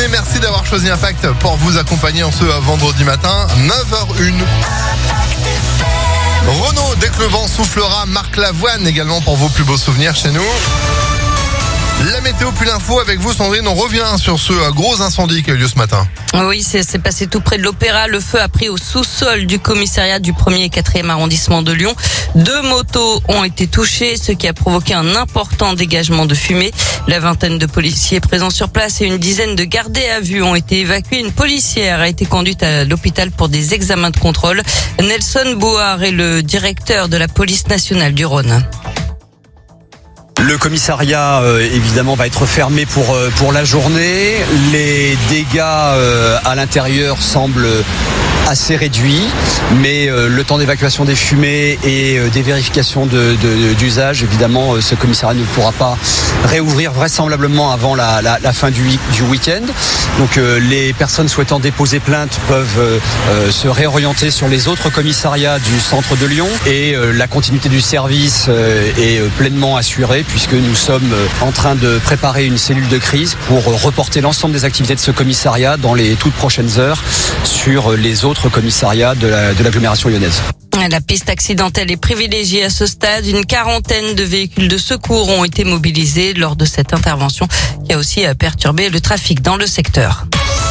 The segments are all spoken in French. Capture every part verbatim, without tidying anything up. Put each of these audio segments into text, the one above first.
matinée. Merci d'avoir choisi Impact pour vous accompagner en ce vendredi matin, neuf heures une. Renault, dès que le vent soufflera, Marc Lavoine également pour vos plus beaux souvenirs chez nous. La météo puis l'info avec vous Sandrine, on revient sur ce gros incendie qui a eu lieu ce matin. Oui, c'est, c'est passé tout près de l'Opéra. Le feu a pris au sous-sol du commissariat du premier et quatrième arrondissement de Lyon. Deux motos ont été touchées, ce qui a provoqué un important dégagement de fumée. La vingtaine de policiers présents sur place et une dizaine de gardés à vue ont été évacués. Une policière a été conduite à l'hôpital pour des examens de contrôle. Nelson Bouard est le directeur de la police nationale du Rhône. Le commissariat, euh, évidemment, va être fermé pour, euh, pour la journée. Les dégâts euh, à l'intérieur semblent assez réduits, mais euh, le temps d'évacuation des fumées et euh, des vérifications de, de, d'usage, évidemment, euh, ce commissariat ne pourra pas réouvrir vraisemblablement avant la, la, la fin du, du week-end. Donc euh, les personnes souhaitant déposer plainte peuvent euh, euh, se réorienter sur les autres commissariats du centre de Lyon et euh, la continuité du service euh, est euh, pleinement assurée puisque nous sommes euh, en train de préparer une cellule de crise pour euh, reporter l'ensemble des activités de ce commissariat dans les toutes prochaines heures sur euh, les autres commissariats de, la, de l'agglomération lyonnaise. La piste accidentelle est privilégiée à ce stade. Une quarantaine de véhicules de secours ont été mobilisés lors de cette intervention qui a aussi perturbé le trafic dans le secteur.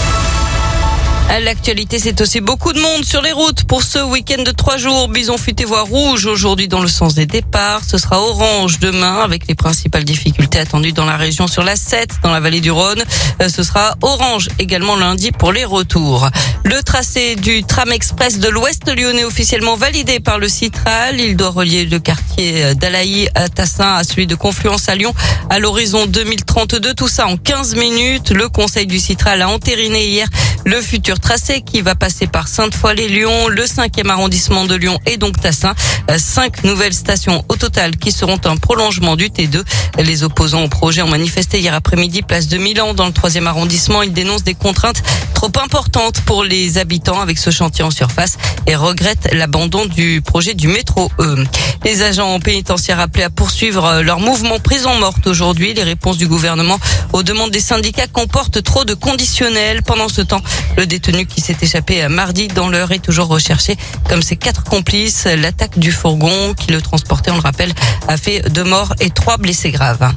À l'actualité, c'est aussi beaucoup de monde sur les routes pour ce week-end de trois jours. Bison futé voie rouge aujourd'hui dans le sens des départs. Ce sera orange demain avec les principales difficultés attendues dans la région sur la sept, dans la vallée du Rhône. Ce sera orange également lundi pour les retours. Le tracé du tram express de l'Ouest lyonnais officiellement validé par le Citral. Il doit relier le quartier d'Alaï à Tassin à celui de Confluence à Lyon à l'horizon deux mille trente-deux. Tout ça en quinze minutes. Le conseil du Citral a entériné hier le futur tracé qui va passer par Sainte-Foy-les-Lyon, le cinquième arrondissement de Lyon et donc Tassin. Cinq nouvelles stations au total qui seront un prolongement du T deux. Les opposants au projet ont manifesté hier après-midi place de Milan dans le troisième arrondissement. Ils dénoncent des contraintes trop importantes pour les habitants avec ce chantier en surface et regrettent l'abandon du projet du métro E. Les agents pénitentiaires appelés à poursuivre leur mouvement prison morte aujourd'hui. Les réponses du gouvernement aux demandes des syndicats comportent trop de conditionnels. Pendant ce temps, le détenu qui s'est échappé mardi dans l'heure est toujours recherché comme ses quatre complices. L'attaque du fourgon qui le transportait, on le rappelle, a fait deux morts et trois blessés graves.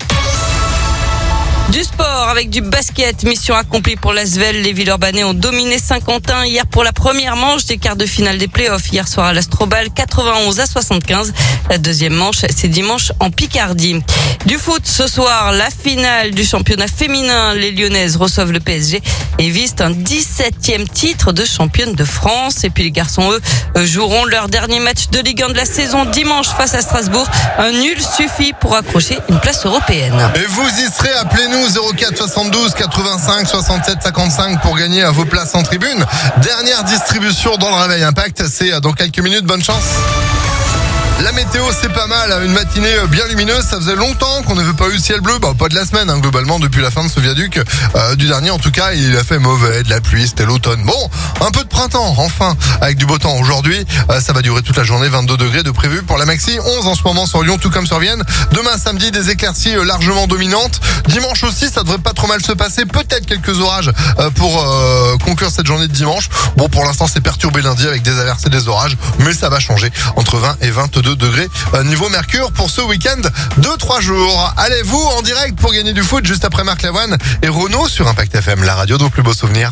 Du sport avec du basket, mission accomplie pour l'Asvel. Les Villeurbanais ont dominé Saint-Quentin hier pour la première manche des quarts de finale des playoffs. Hier soir à l'Astrobal, quatre-vingt-onze à soixante-quinze. La deuxième manche, c'est dimanche en Picardie. Du foot, ce soir, la finale du championnat féminin. Les Lyonnaises reçoivent le P S G et visent un dix-septième titre de championne de France. Et puis les garçons, eux, joueront leur dernier match de Ligue un de la saison dimanche face à Strasbourg. Un nul suffit pour accrocher une place européenne. Et vous y serez, appelez-nous zéro quatre soixante-douze quatre-vingt-cinq soixante-sept cinquante-cinq pour gagner à vos places en tribune. Dernière distribution dans le Réveil Impact, c'est dans quelques minutes, bonne chance. La météo, c'est pas mal, une matinée bien lumineuse, ça faisait longtemps qu'on n'avait pas eu ciel bleu, bah pas de la semaine hein, globalement depuis la fin de ce viaduc, euh, du dernier en tout cas, il a fait mauvais, de la pluie, c'était l'automne. Bon, un peu de printemps, enfin, avec du beau temps aujourd'hui, euh, ça va durer toute la journée, vingt-deux degrés de prévu pour la maxi, onze en ce moment sur Lyon, tout comme sur Vienne. Demain samedi, des éclaircies largement dominantes, dimanche aussi, ça devrait pas trop mal se passer, peut-être quelques orages euh, pour euh, conclure cette journée de dimanche. Bon, pour l'instant c'est perturbé lundi avec des averses et des orages, mais ça va changer, entre vingt et vingt-deux degrés niveau mercure pour ce week-end de trois jours. Allez, vous en direct pour gagner du foot juste après Marc Lavoine et Renault sur Impact F M, la radio de vos plus beaux souvenirs.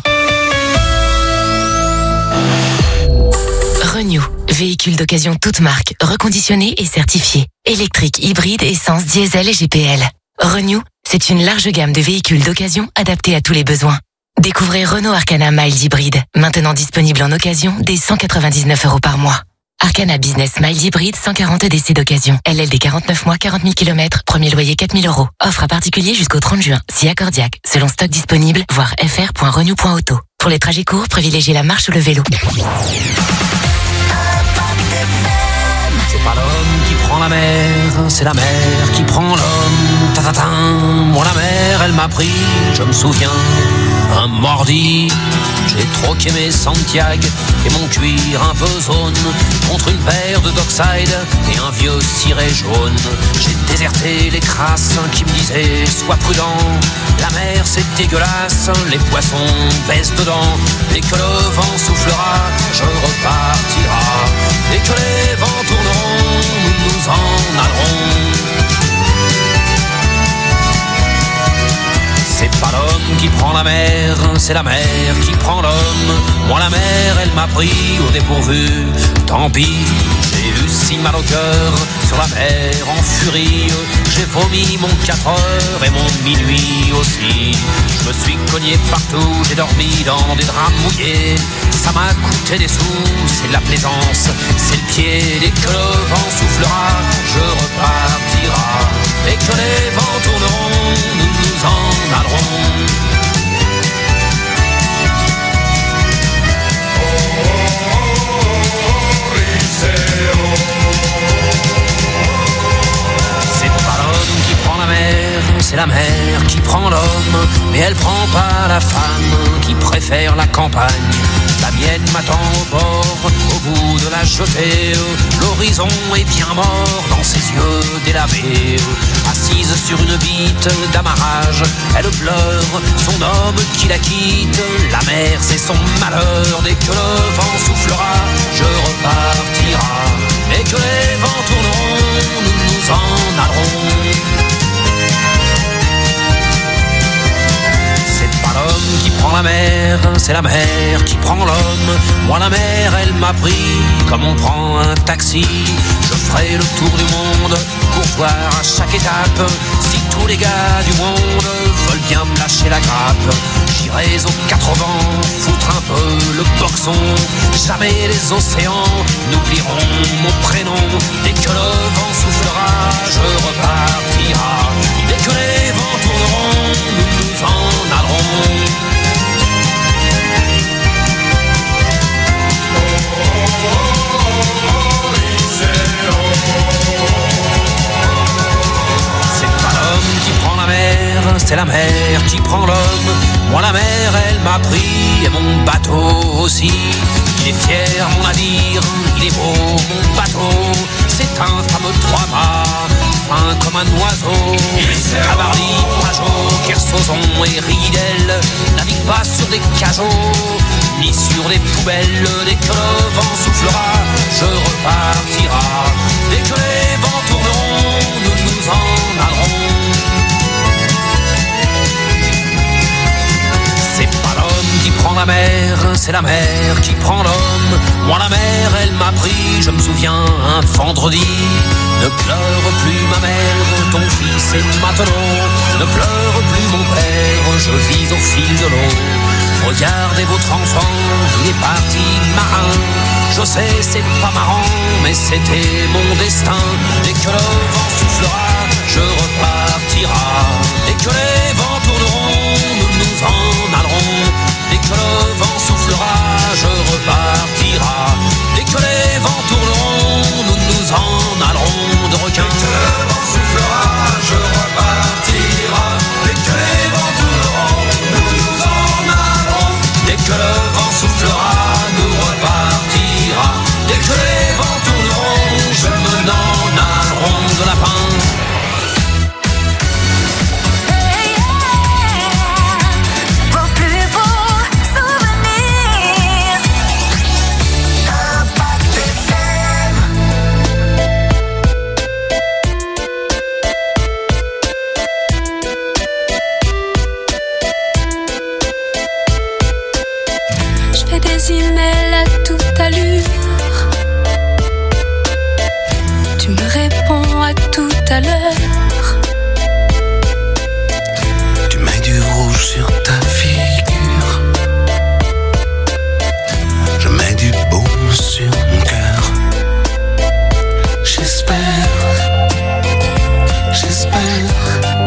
Renew, véhicule d'occasion toute marque, reconditionné et certifié. Électrique, hybride, essence, diesel et G P L. Renew, c'est une large gamme de véhicules d'occasion adaptés à tous les besoins. Découvrez Renault Arcana Mild Hybride, maintenant disponible en occasion dès cent quatre-vingt-dix-neuf euros par mois. Arcana Business Mild Hybride, cent quarante D C d'occasion. L L D quarante-neuf mois, quarante mille kilomètres. Premier loyer quatre mille euros. Offre à particulier jusqu'au trente juin. Si accordiaque. Selon stock disponible, voir f r point renew point auto. Pour les trajets courts, privilégiez la marche ou le vélo. C'est pas l'homme qui prend la mer, c'est la mer qui prend l'homme. Ta-ta-ta. Moi la mer, elle m'a pris, je me souviens. Un mordi, j'ai troqué mes Santiago et mon cuir un peu zone contre une paire de Dockside et un vieux ciré jaune. J'ai déserté les crasses qui me disaient sois prudent, La mer c'est dégueulasse, les poissons baissent dedans. Dès que le vent soufflera, je repartira. Dès que les vents tourneront, nous nous en allerons. C'est pas l'homme qui prend la mer, c'est la mer qui prend l'homme. Moi la mer, elle m'a pris au dépourvu. Tant pis, j'ai eu si mal au cœur sur la mer en furie. J'ai vomi mon quatre heures et mon minuit aussi. Je me suis cogné partout, j'ai dormi dans des draps mouillés. Ça m'a coûté des sous, c'est de la plaisance, c'est le pied. Dès que le vent soufflera, je repartira. Dès que les vents tourneront, nous nous en allerons. C'est pas l'homme qui prend la mer, c'est la mer qui prend l'homme. Mais elle prend pas la femme qui préfère la campagne. La mienne m'attend au bord, au bout de la jetée. L'horizon est bien mort dans ses yeux délavés. Assise sur une bite d'amarrage, elle pleure son homme qui la quitte. La mer c'est son malheur, dès que le vent soufflera, je repartira. Dès que les vents tourneront, nous nous en allerons. L'homme qui prend la mer, c'est la mer qui prend l'homme. Moi la mer, elle m'a pris comme on prend un taxi. Je ferai le tour du monde pour voir à chaque étape si tous les gars du monde veulent bien me lâcher la grappe. J'irai aux quatre vents, foutre un peu le boxon. Jamais les océans n'oublieront mon prénom. Dès que le vent soufflera, je repartira. Dès que les vents tourneront, nous nous en allerons. C'est pas l'homme qui prend la mer, c'est la mer qui prend l'homme. Moi la mer, elle m'a pris et mon bateau aussi. Il est fier mon navire, il est beau mon bateau. C'est un fameux trois-mâts, fin comme un oiseau. Cabarly, Pajot, Kersozon et Ridel naviguent pas sur des cajots, ni sur des poubelles. Dès que le vent soufflera, je repartira. Dès que les vents tourneront, nous nous en allerons. C'est pas l'homme qui prend la mer, c'est la mer qui prend l'homme. Moi la mer, elle m'a pris, je me souviens, un vendredi. Ne pleure plus ma mère, ton fils est matelot. Ne pleure plus mon père, je vis au fil de l'eau. Regardez votre enfant, il est parti marin. Je sais c'est pas marrant, mais c'était mon destin. Dès que le vent soufflera, je repartira. Dès que les vents tourneront, nous nous en allerons. Dès que le vent soufflera, je repartira. Dès que les vents tourneront, nous nous en allerons. De requin. Dès que le vent soufflera, je repartira. Dès que les vents tourneront, nous nous en allerons. Dès que le vent soufflera, nous repartira. Dès que les vents tourneront, je me n'en allerons de lapin. Email à toute allure. Tu me réponds à tout à l'heure. Tu mets du rouge sur ta figure. Je mets du baume sur mon cœur. J'espère, j'espère,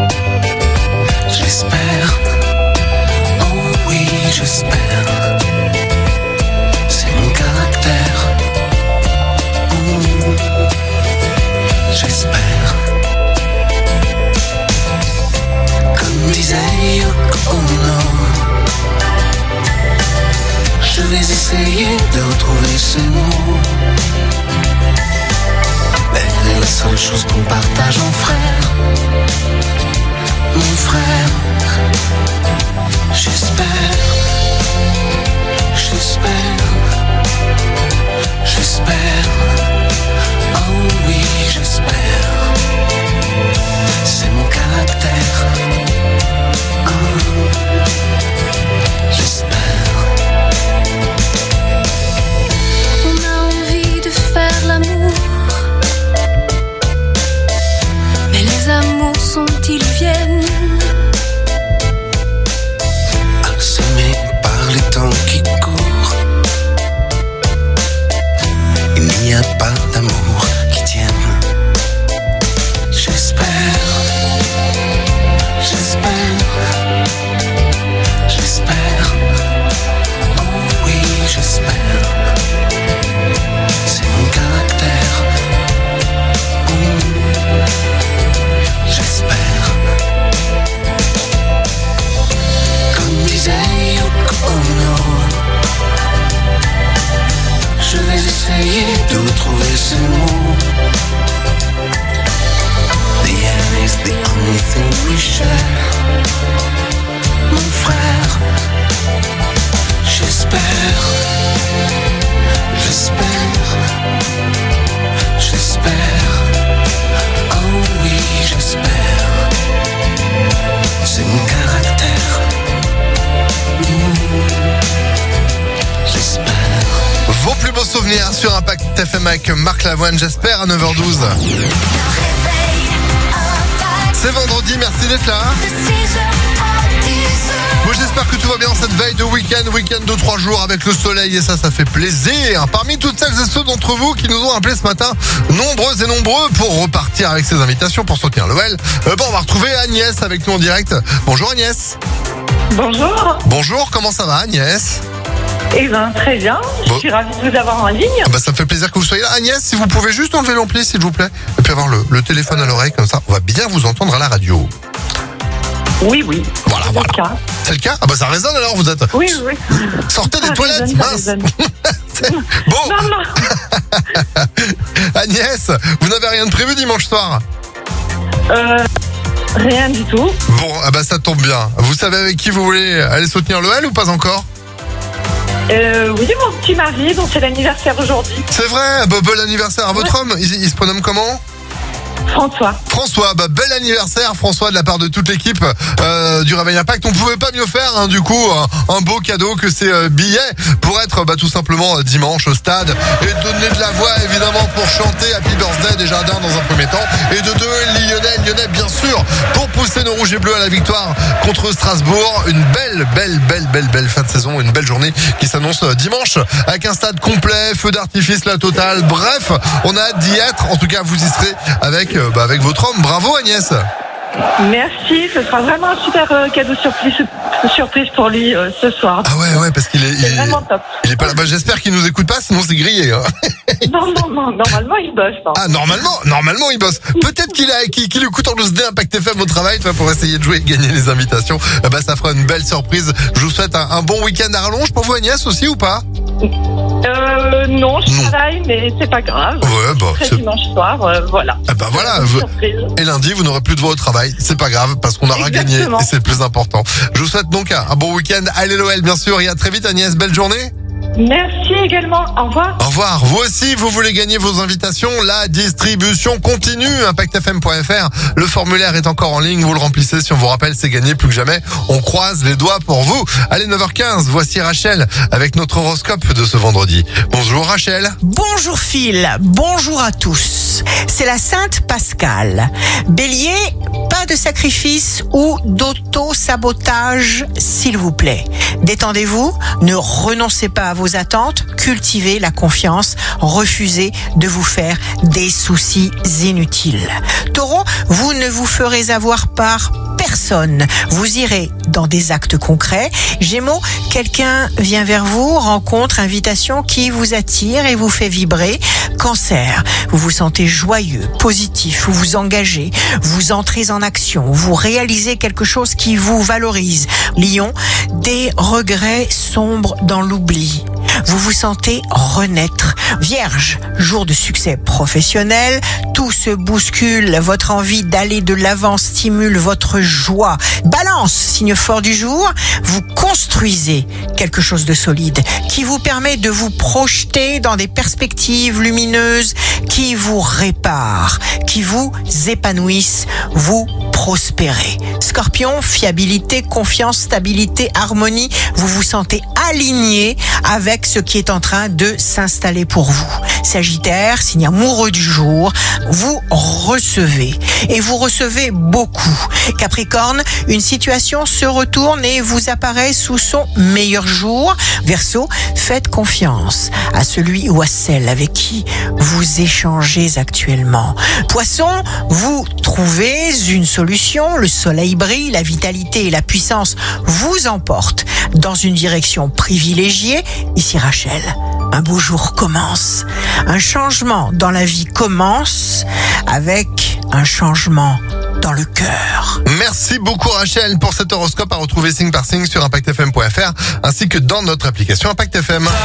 j'espère. Oh oui, j'espère. J'espère. Comme disait Yoko Ono, je vais essayer de retrouver ces mots. Elle est la seule chose qu'on partage en frère. Mon frère. revenir sur Impact F M avec Marc Lavoine, j'espère, à neuf heures douze. C'est vendredi, merci d'être là. Moi j'espère que tout va bien cette veille de week-end, week-end de trois jours avec le soleil et ça, ça fait plaisir. Parmi toutes celles et ceux d'entre vous qui nous ont appelés ce matin, nombreux et nombreux pour repartir avec ces invitations pour soutenir l'O L, euh, bon, on va retrouver Agnès avec nous en direct. Bonjour Agnès. Bonjour. Bonjour, comment ça va Agnès? Eh bien, très bien. Je bon. suis ravie de vous avoir en ligne. Ah bah, ça me fait plaisir que vous soyez là. Agnès, si vous pouvez juste enlever l'ampli, s'il vous plaît, et puis avoir le, le téléphone à l'oreille, comme ça, on va bien vous entendre à la radio. Oui, oui. Voilà, c'est voilà. Le cas. C'est le cas? Ah bah ça résonne alors, vous êtes... Oui, oui. Sortez des Ça toilettes, résonne, ça mince. résonne. Bon, Non, non. Agnès, vous n'avez rien de prévu dimanche soir? Euh, rien du tout. Bon, ah bah ça tombe bien. Vous savez avec qui vous voulez aller soutenir l'O L ou pas encore? Euh, oui, mon petit mari, dont c'est l'anniversaire aujourd'hui. C'est vrai, bah, bon anniversaire à votre Ouais. homme. Il, il se prénomme comment? François. François, bah, bel anniversaire François de la part de toute l'équipe euh, du Réveil Impact. On pouvait pas mieux faire hein, du coup un, un beau cadeau que ces euh, billets pour être bah, tout simplement euh, dimanche au stade et donner de la voix évidemment pour chanter Happy Birthday des Jardins dans un premier temps et de deux Lyonnais, Lyonnais bien sûr pour pousser nos rouges et bleus à la victoire contre Strasbourg. Une belle, belle, belle, belle, belle fin de saison, une belle journée qui s'annonce euh, dimanche avec un stade complet, feu d'artifice la totale. Bref, on a hâte d'y être. En tout cas, vous y serez avec euh, bah, avec votre homme. Bravo Agnès. Merci, ce sera vraiment un super euh, cadeau surprise, surprise pour lui euh, ce soir. Ah ouais, ouais, parce qu'il est, il C'est est, vraiment top. il est pas là. Bah, j'espère qu'il nous écoute pas, sinon c'est grillé. Hein. Non, non, non, normalement il bosse. Hein. Ah, normalement, normalement il bosse. Peut-être qu'il a, qu'il, qu'il écoute en le S D Impact F M au travail, tu vois, pour essayer de jouer et gagner les invitations. Eh bah, ça fera une belle surprise. Je vous souhaite un, un bon week-end à rallonge pour vous Agnès aussi ou pas? Euh, non, je Non. travaille, mais c'est pas grave. Ouais, bah, Très c'est... dimanche soir, euh, voilà. Eh bah voilà. Vous... Surprise. Et lundi, vous n'aurez plus de voix au travail. C'est pas grave, parce qu'on aura gagné Exactement. et c'est le plus important. Je vous souhaite donc un, un bon week-end. Allez l'O L, bien sûr. Et à très vite Agnès. Belle journée. Merci également. Au revoir. Au revoir. Vous aussi, vous voulez gagner vos invitations? La distribution continue. impact f m point f r. Le formulaire est encore en ligne. Vous le remplissez. Si on vous rappelle, c'est gagné plus que jamais. On croise les doigts pour vous. Allez, neuf heures quinze. Voici Rachel avec notre horoscope de ce vendredi. Bonjour Rachel. Bonjour Phil, bonjour à tous. C'est la Sainte Pascale. Bélier, pas de sacrifice ou d'auto-sabotage, s'il vous plaît. Détendez-vous, ne renoncez pas à vos attentes, cultivez la confiance, refusez de vous faire des soucis inutiles. Taureau, vous ne vous ferez avoir par personne. Vous irez dans des actes concrets. Gémeaux, quelqu'un vient vers vous, rencontre, invitation qui vous attire et vous fait vibrer. Cancer, vous vous sentez joyeux, positif, vous vous engagez, vous entrez en action, vous réalisez quelque chose qui vous valorise. Lion, des regrets sombrent dans l'oubli. Vous vous sentez renaître. Vierge, jour de succès professionnel, tout se bouscule, votre envie d'aller de l'avant stimule votre joie. Balance, signe fort du jour, vous construisez quelque chose de solide qui vous permet de vous projeter dans des perspectives lumineuses qui vous réparent, qui vous épanouissent, vous prospérez. Scorpion, fiabilité, confiance, stabilité, harmonie, vous vous sentez aligné avec ce qui est en train de s'installer pour vous. Sagittaire, signe amoureux du jour, vous recevez et vous recevez beaucoup. Capricorne, une situation se retourne et vous apparaît sous son meilleur jour. Verseau, faites confiance à celui ou à celle avec qui vous échangez actuellement. Poisson, vous trouvez une solution, le soleil brille, la vitalité et la puissance vous emportent dans une direction privilégiée. Ici Rachel, un beau jour commence. Un changement dans la vie commence avec un changement dans le cœur. Merci beaucoup Rachel pour cet horoscope à retrouver signe par signe sur impact f m point f r ainsi que dans notre application Impact F M.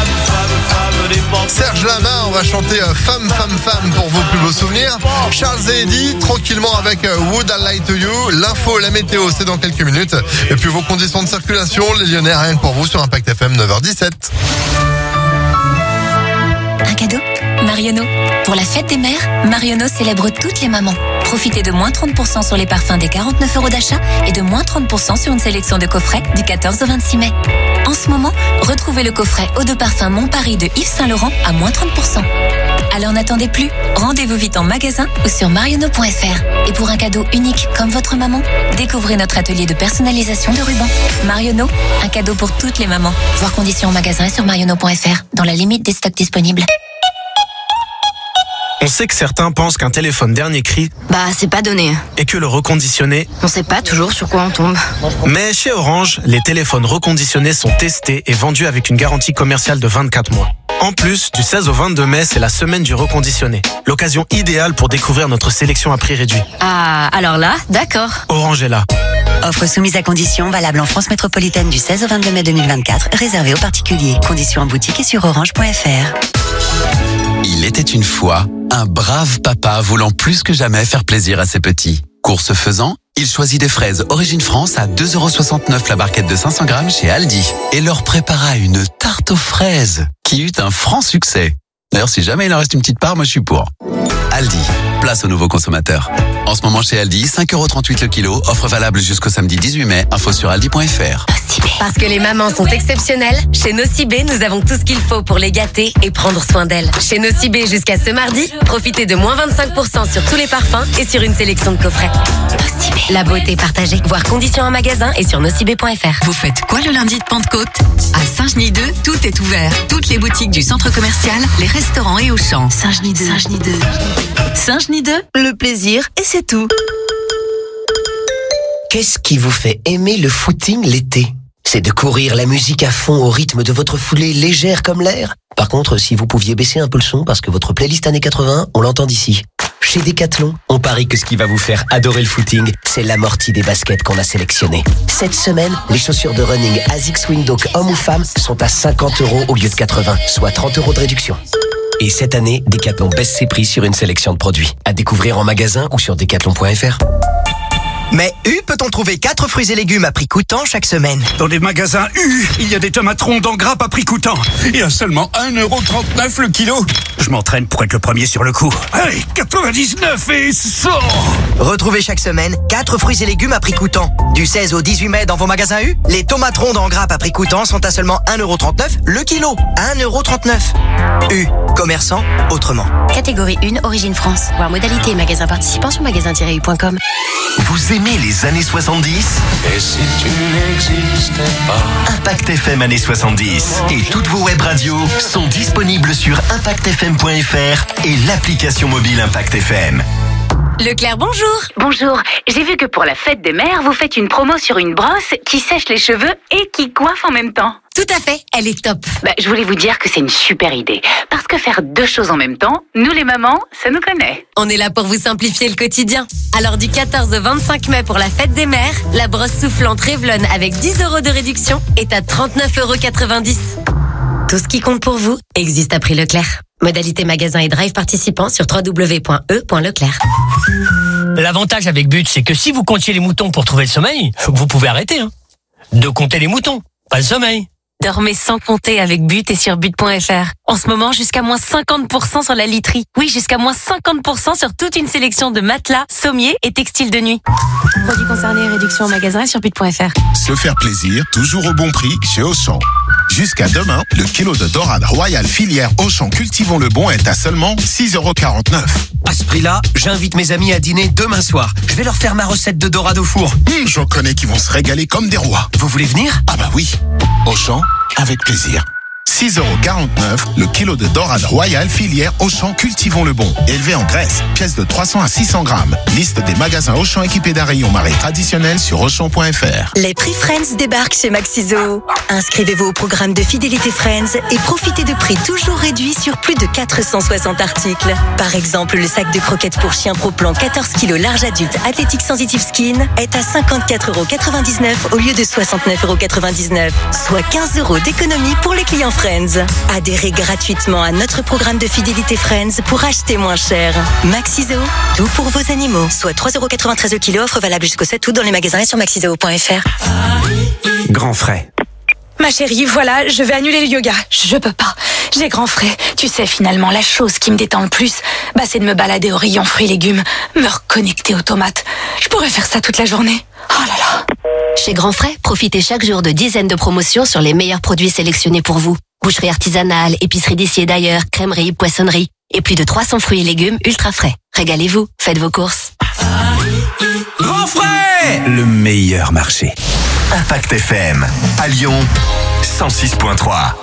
Serge Lama, on va chanter euh, Femme, Femme, Femme pour vos plus beaux souvenirs. Charles et Eddie, tranquillement avec euh, Would I Lie to You. L'info, la météo, c'est dans quelques minutes. Et puis vos conditions de circulation, les Lyonnais, rien que pour vous sur Impact F M neuf heures dix-sept. Un cadeau ? Marionneau. Pour la fête des mères, Marionneau célèbre toutes les mamans. Profitez de moins trente pour cent sur les parfums des quarante-neuf euros d'achat et de moins trente pour cent sur une sélection de coffrets du quatorze au vingt-six mai. En ce moment, retrouvez le coffret Eau de parfum Mon Paris de Yves Saint Laurent à moins trente pour cent. Alors n'attendez plus, rendez-vous vite en magasin ou sur marionneau point f r. Et pour un cadeau unique comme votre maman, découvrez notre atelier de personnalisation de rubans. Marionneau, un cadeau pour toutes les mamans. Voir conditions en magasin et sur marionneau point f r, dans la limite des stocks disponibles. On sait que certains pensent qu'un téléphone dernier cri, bah c'est pas donné. Et que le reconditionné, on sait pas toujours sur quoi on tombe. Mais chez Orange, les téléphones reconditionnés sont testés et vendus avec une garantie commerciale de vingt-quatre mois. En plus, du seize au vingt-deux mai, c'est la semaine du reconditionné. L'occasion idéale pour découvrir notre sélection à prix réduit. Ah, alors là, d'accord. Orange est là. Offre soumise à conditions, valable en France métropolitaine du seize au vingt-deux mai deux mille vingt-quatre, réservée aux particuliers. Conditions en boutique et sur orange point f r. Il était une fois un brave papa voulant plus que jamais faire plaisir à ses petits. Course faisant, il choisit des fraises Origine France à deux euros soixante-neuf la barquette de cinq cents grammes chez Aldi et leur prépara une tarte aux fraises qui eut un franc succès. D'ailleurs, si jamais il en reste une petite part, moi je suis pour. Aldi, place aux nouveaux consommateurs. En ce moment chez Aldi, cinq euros trente-huit le kilo, offre valable jusqu'au samedi dix-huit mai, info sur aldi point f r. Parce que les mamans sont exceptionnelles, chez Nocibé, nous avons tout ce qu'il faut pour les gâter et prendre soin d'elles. Chez Nocibé, jusqu'à ce mardi, profitez de moins vingt-cinq pour cent sur tous les parfums et sur une sélection de coffrets. Nocibé. La beauté partagée. Voir conditions en magasin et sur nocibé point f r. Vous faites quoi le lundi de Pentecôte? À Saint-Genis deux, tout est ouvert. Toutes les boutiques du centre commercial, les restaurants et Auchan. Saint-Genis deux. Saint-Genis deux. Saint-Genis deux, le plaisir et c'est tout. Qu'est-ce qui vous fait aimer le footing l'été? C'est de courir la musique à fond au rythme de votre foulée légère comme l'air? Par contre, si vous pouviez baisser un peu le son parce que votre playlist années quatre-vingts, on l'entend d'ici. Chez Decathlon, on parie que ce qui va vous faire adorer le footing, c'est l'amorti des baskets qu'on a sélectionnées. Cette semaine, les chaussures de running ASICS Windhoek hommes ou femmes sont à cinquante euros au lieu de quatre-vingts, soit trente euros de réduction. Et cette année, Decathlon baisse ses prix sur une sélection de produits. À découvrir en magasin ou sur decathlon point f r. Mais U peut-on trouver quatre fruits et légumes à prix coûtant chaque semaine? Dans les magasins U, il y a des tomates rondes en grappe à prix coûtant. Et à seulement un euro trente-neuf le kilo. Je m'entraîne pour être le premier sur le coup. Allez, quatre-vingt-dix-neuf et cent. Retrouvez chaque semaine quatre fruits et légumes à prix coûtant. Du seize au dix-huit mai dans vos magasins U, les tomates rondes en grappe à prix coûtant sont à seulement un euro trente-neuf le kilo. un euro trente-neuf. U, commerçant autrement. Catégorie un, Origine France. Voir modalité et magasin participant sur magasin tiret u point com. Vous aimez les années soixante-dix? Et si tu n'existais pas? Impact F M années soixante-dix. Et toutes vos web radios sont disponibles sur impact f m point f r et l'application mobile Impact F M. Leclerc, bonjour. Bonjour. J'ai vu que pour la fête des mères, vous faites une promo sur une brosse qui sèche les cheveux et qui coiffe en même temps. Tout à fait, elle est top. Bah, je voulais vous dire que c'est une super idée. Parce que faire deux choses en même temps, nous les mamans, ça nous connaît. On est là pour vous simplifier le quotidien. Alors du quatorze au vingt-cinq mai pour la fête des mères, la brosse soufflante Revlon avec dix euros de réduction est à trente-neuf euros quatre-vingt-dix. Tout ce qui compte pour vous existe à prix Leclerc. Modalité magasin et drive participants sur w w w point e point leclerc. L'avantage avec But, c'est que si vous comptiez les moutons pour trouver le sommeil, vous pouvez arrêter. Hein. De compter les moutons, pas le sommeil. Dormez sans compter avec But et sur but point f r. En ce moment, jusqu'à moins cinquante pour cent sur la literie. Oui, jusqu'à moins cinquante pour cent sur toute une sélection de matelas, sommiers et textiles de nuit. Produits concernés, réduction en magasin et sur but point f r. Se faire plaisir, toujours au bon prix chez Auchan. Jusqu'à demain, le kilo de dorade royale filière Auchan Cultivons le Bon est à seulement six euros quarante-neuf. À ce prix-là, j'invite mes amis à dîner demain soir. Je vais leur faire ma recette de dorade au four. Mmh, j'en connais qui vont se régaler comme des rois. Vous voulez venir? Ah bah oui. Auchan, avec plaisir. six euros quarante-neuf le kilo de dorade royale filière Auchan Cultivons le Bon. Élevé en Grèce, pièce de trois cents à six cents grammes. Liste des magasins Auchan équipés d'un rayon marée traditionnel sur auchan point f r. Les prix Friends débarquent chez Maxiso. Inscrivez-vous au programme de fidélité Friends et profitez de prix toujours réduits sur plus de quatre cent soixante articles. Par exemple, le sac de croquettes pour chien Pro Plan quatorze kilos large adulte Athletic Sensitive Skin est à cinquante-quatre euros quatre-vingt-dix-neuf au lieu de soixante-neuf euros quatre-vingt-dix-neuf, soit quinze euros d'économie pour les clients Friends. Adhérez gratuitement à notre programme de fidélité Friends pour acheter moins cher. Maxiso, tout pour vos animaux. Soit trois euros quatre-vingt-treize le kilo, offre valable jusqu'au sept août dans les magasins et sur maxiso point f r. Grand frais. Ma chérie, voilà, je vais annuler le yoga. Je peux pas. J'ai grand frais. Tu sais, finalement, la chose qui me détend le plus, bah, c'est de me balader au rayon fruits et légumes, me reconnecter aux tomates. Je pourrais faire ça toute la journée. Oh là là. Chez Grand Frais, profitez chaque jour de dizaines de promotions sur les meilleurs produits sélectionnés pour vous. Boucherie artisanale, épicerie d'ici et d'ailleurs, crèmerie, poissonnerie et plus de trois cents fruits et légumes ultra frais. Régalez-vous, faites vos courses. Grand Frais, le meilleur marché. Impact F M, à Lyon, cent six point trois.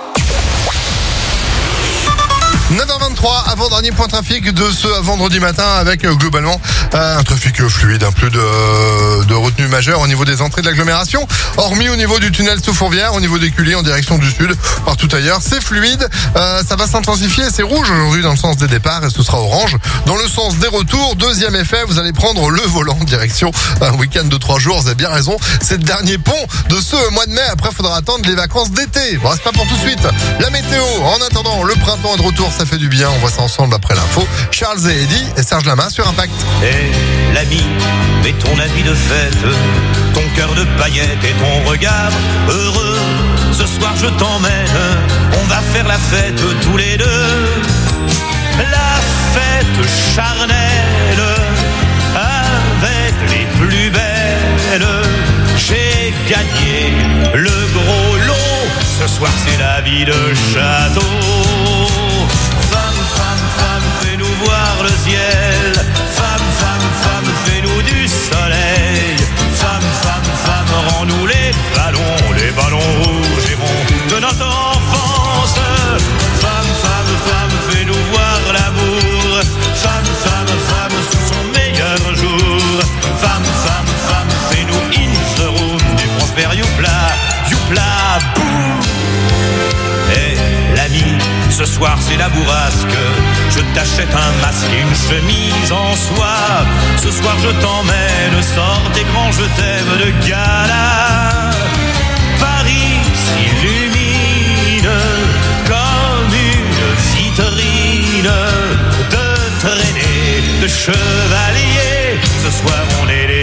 neuf heures vingt-trois, avant-dernier point trafic de ce vendredi matin avec euh, globalement euh, un trafic fluide, un plus de, de retenue majeure au niveau des entrées de l'agglomération, hormis au niveau du tunnel sous Fourvière, au niveau des culées en direction du sud, partout ailleurs, c'est fluide, euh, ça va s'intensifier, c'est rouge aujourd'hui dans le sens des départs et ce sera orange dans le sens des retours. Deuxième effet, vous allez prendre le volant en direction un week-end de trois jours, vous avez bien raison, c'est le dernier pont de ce mois de mai, après il faudra attendre les vacances d'été. Bon, c'est pas pour tout de suite. La météo, en attendant, le printemps est de retour, ça fait du bien, on voit ça ensemble après l'info. Charles et Eddy et Serge Lama sur Impact. Et l'ami, mets ton habit de fête, ton cœur de paillettes et ton regard heureux. Ce soir je t'emmène, on va faire la fête tous les deux. La fête charnelle, avec les plus belles. J'ai gagné le gros lot, ce soir c'est la vie de château. Femme, femme, femme, fais-nous voir le ciel. Femme, femme, femme, fais-nous du soleil. Femme, femme, femme, rends-nous les ballons, les ballons rouges et ronds de notre enfance. Femme, femme, femme, fais-nous voir l'amour. Femme, femme, femme, sous son meilleur jour. Femme, femme, femme, fais-nous in the room du Prosper Youpla, Youpla, boum. Et l'ami, ce soir c'est la bourrasque. Je t'achète un masque et une chemise en soie. Ce soir je t'emmène, sors tes grands je t'aime de gala. Paris s'illumine comme une vitrine de traînées de chevaliers. Ce soir on est les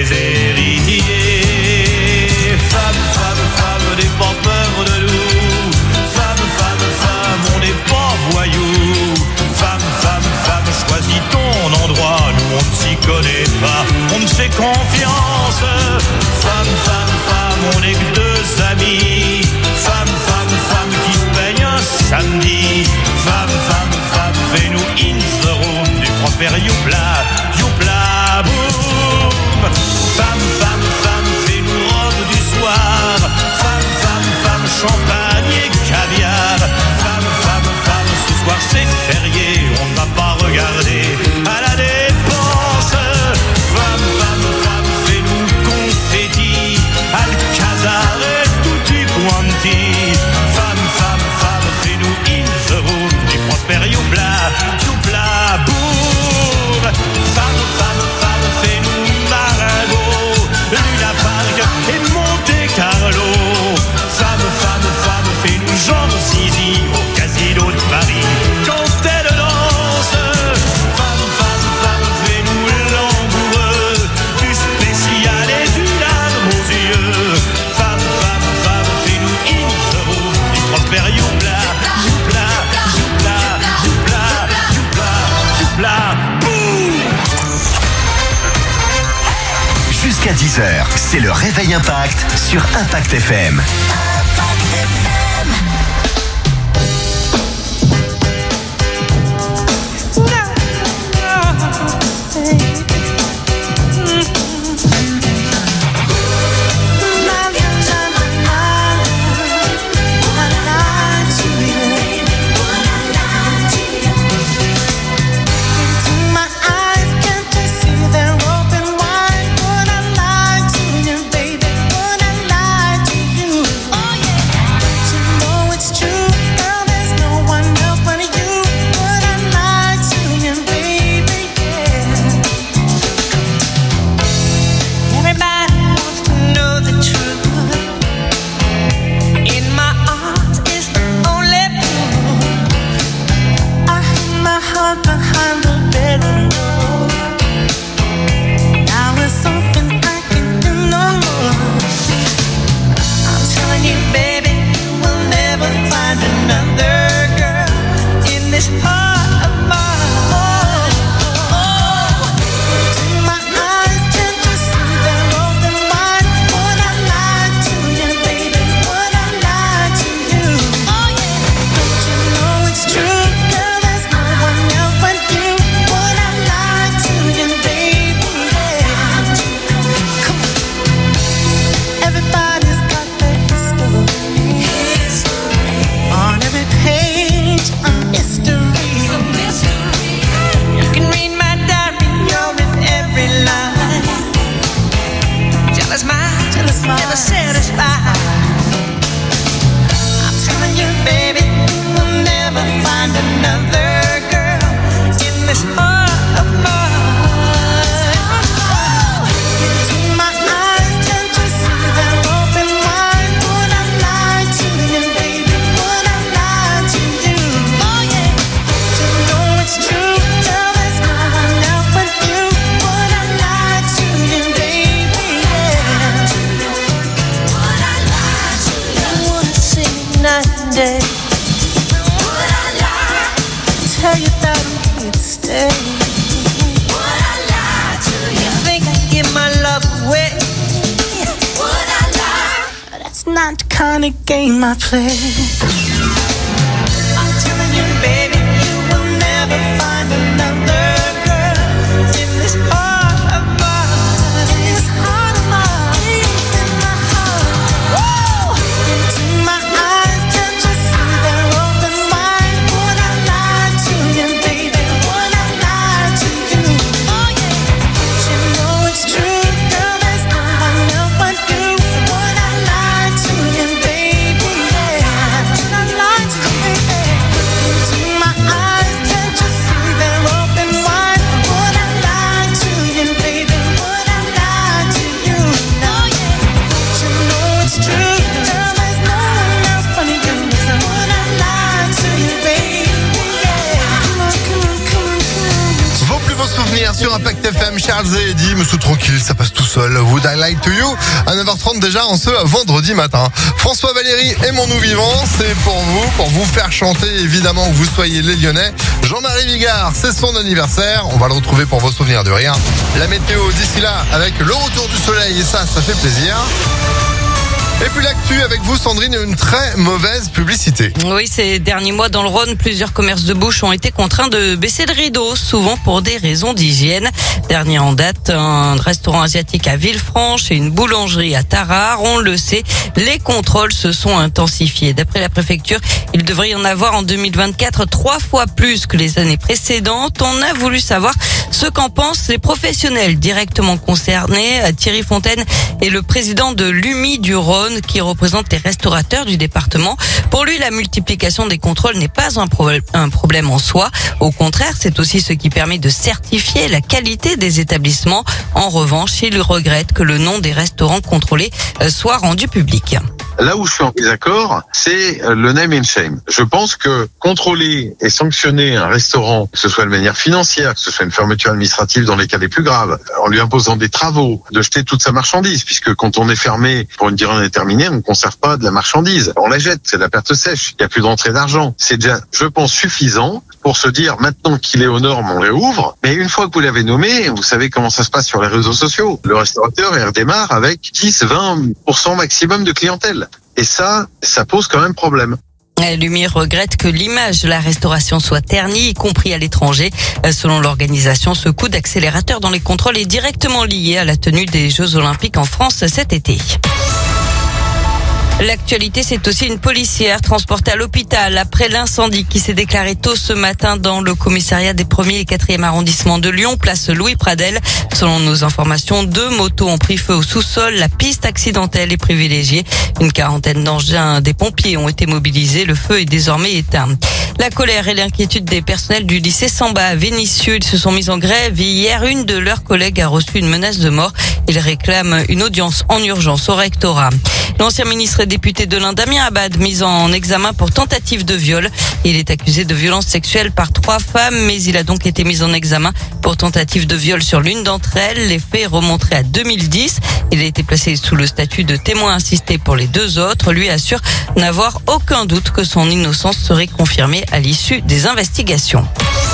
héritiers. Femme, femme, femme, des porteurs de nous. Femme, femme, femme, on n'est pas voyous. Femme, femme, femme, choisis ton endroit. Nous on ne s'y connaît pas, on ne fait confiance. Femme, femme, femme, on n'est que deux amis. Femme, femme, femme, qui se peigne un samedi. Femme, femme, femme, fais-nous in the room du Prosper Youpla, Youpla, boum. Femme, femme, femme, fais-nous robe du soir. Femme, femme, femme, champagne et caviar. Femme, femme, femme, ce soir c'est férié, on ne va pas regarder à la dépense. Femme, femme, femme, fais-nous confetti, Alcazar et tutti quanti. Femme, femme, femme, fais-nous in the room du Prosper Youpla, Youpla, boum. Femme, femme, femme, fais-nous Marengo, Luna Park et Monte Carlo. Femme, femme, femme, fais-nous Jean Zizi au casino de Paris quand elle danse. Femme, femme, femme, fais-nous langoureux, du spécial et du larme aux yeux. Femme, femme, femme, fais-nous in the room du Prosper Youpla, Youpla, Youpla, Youpla, Youpla, Youpla, boum. Jusqu'à dix heures, c'est le Réveil Impact sur Impact F M. Baby, would I lie to you? Oh yeah. day. Would I lie to tell you that I'm here to stay? Would I lie to you? You think I give my love away? Would I lie? That's not the kind of game I play. I'm telling you, baby, you will never find another girl in this heart of mine. This heart of mine, in my heart. Woo! Into my eyes, can't you see they're open wide? Would I lie to you, baby? Would I lie to you? Oh yeah, you know it's true, girl. There's no one else but you. So would I lie to you, baby? Yeah, would I lie to you, baby? Into my eyes, can't you see they're open wide? Would I lie to you, baby? Would I lie to you? No, yeah, you know it's true, girl. There's no one else but you. So would I lie to you, baby? Yeah, come on, come on, come on, come on. Vos plus beaux souvenirs sur Impact F M, Charles et Eddie, monsieur tranquille, ça passe tout seul. Would I Lie to You à neuf heures trente déjà en ce vendredi matin. François Valéry et mon nous vivant, c'est pour vous, pour vous faire chanter évidemment que vous soyez les Lyonnais. Jean-Marie Bigard, c'est son anniversaire, on va le retrouver pour vos souvenirs de rien. La météo d'ici là avec le retour du soleil et ça, ça fait plaisir. Et puis l'actu avec vous Sandrine, une très mauvaise publicité. Oui, ces derniers mois dans le Rhône, plusieurs commerces de bouche ont été contraints de baisser le rideau, souvent pour des raisons d'hygiène. Dernier en date, un restaurant asiatique à Villefranche et une boulangerie à Tarare. On le sait, les contrôles se sont intensifiés. D'après la préfecture, il devrait y en avoir en deux mille vingt-quatre trois fois plus que les années précédentes. On a voulu savoir ce qu'en pensent les professionnels directement concernés. Thierry Fontaine est le président de l'U M I du Rhône, qui représente les restaurateurs du département. Pour lui, la multiplication des contrôles n'est pas un, pro- un problème en soi. Au contraire, c'est aussi ce qui permet de certifier la qualité des établissements. En revanche, il regrette que le nom des restaurants contrôlés soit rendu public. Là où je suis en désaccord, c'est le name and shame. Je pense que contrôler et sanctionner un restaurant, que ce soit de manière financière, que ce soit une fermeture administrative dans les cas les plus graves, en lui imposant des travaux, de jeter toute sa marchandise, puisque quand on est fermé pour une durée indéterminée, on ne conserve pas de la marchandise. On la jette, c'est de la perte sèche, il n'y a plus d'entrée d'argent. C'est déjà, je pense, suffisant pour se dire maintenant qu'il est aux normes, on réouvre. Mais une fois que vous l'avez nommé, vous savez comment ça se passe sur les réseaux sociaux. Le restaurateur, il redémarre avec dix à vingt pour cent maximum de clientèle. Et ça, ça pose quand même problème. L'U M I regrette que l'image de la restauration soit ternie, y compris à l'étranger. Selon l'organisation, ce coup d'accélérateur dans les contrôles est directement lié à la tenue des Jeux Olympiques en France cet été. L'actualité, c'est aussi une policière transportée à l'hôpital après l'incendie qui s'est déclaré tôt ce matin dans le commissariat des premiers et quatrième arrondissements de Lyon, place Louis Pradel. Selon nos informations, deux motos ont pris feu au sous-sol. La piste accidentelle est privilégiée. Une quarantaine d'engins des pompiers ont été mobilisés. Le feu est désormais éteint. La colère et l'inquiétude des personnels du lycée Samba à Vénissieux. Ils se sont mis en grève. Hier, une de leurs collègues a reçu une menace de mort. Ils réclament une audience en urgence au rectorat. L'ancien ministre et député de l'Inde, Damien Abad, mis en examen pour tentative de viol. Il est accusé de violence sexuelle par trois femmes, mais il a donc été mis en examen pour tentative de viol sur l'une d'entre elles. Les faits remonteraient à deux mille dix. Il a été placé sous le statut de témoin assisté pour les deux autres. Lui assure n'avoir aucun doute que son innocence serait confirmée à l'issue des investigations.